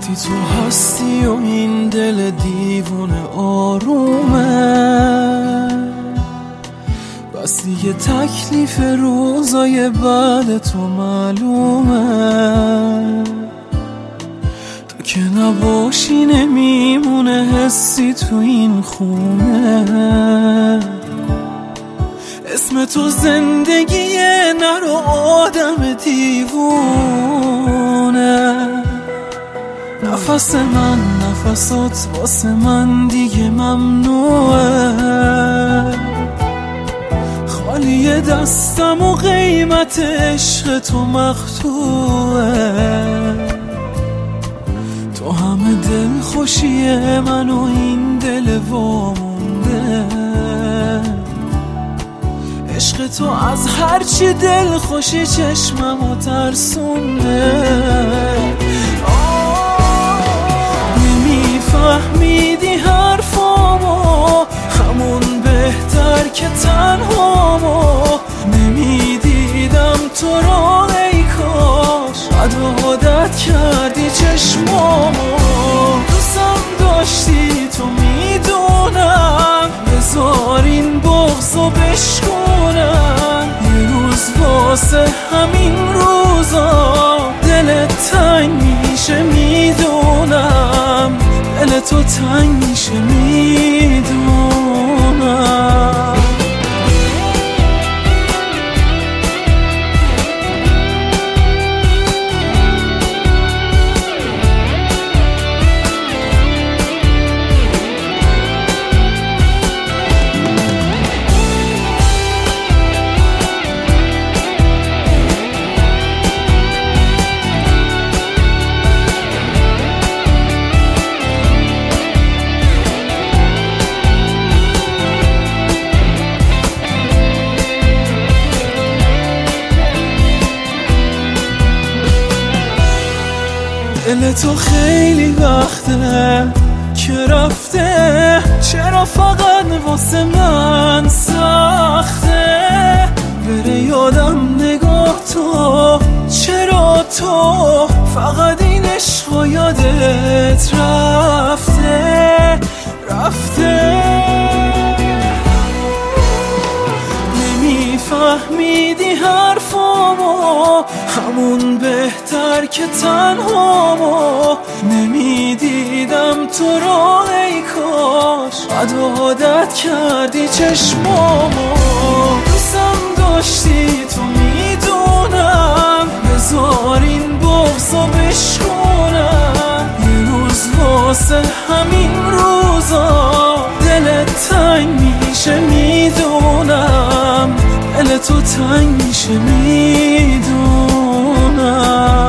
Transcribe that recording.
وقتی تو هستی و این دل دیوونه آرومه، بس دیگه تکلیف روزای بعد تو معلومه. تو که نباشی نمیمونه حسی تو این خونه. اسم تو زندگیه نرو آدم دیوونه. نفس من نفسات واسه من دیگه ممنوعه. خالی دستم و قیمت عشق تو مقطوعه. تو همه دل خوشیه من و این دل وامونده. عشق تو از هرچی دل خوشی چشممو ترسونده. نمیفهمیدی حرفامو، همون بهتر که تنهامو. نمیدیدم تو رو ای کاش، عادت کردی چشمامو. دوستم داشتی تو میدونم، بذار این بغضو بشکونم. یه روز واسه همین روزا دلت تنگ میشه میدونم، دل تو تنگ میشه میدونم. دل تو خیلی وقته که رفته، چرا فقط واسه من سخته؟ بره یادم نگاه تو، چرا تو فقط این عشق و یادت رفته. نمیفهمیدی حرفامو، همون بهتر که تنهامو. نمیدیدم تو رو ای کاش، عادت کردی چشمامو. دوستم داشتی تو میدونم، بذار این بغضو بشکونم. یه روز واسه همین روزا دلت تنگ میشه میدونم، دل تو تنگ میشه میدونم.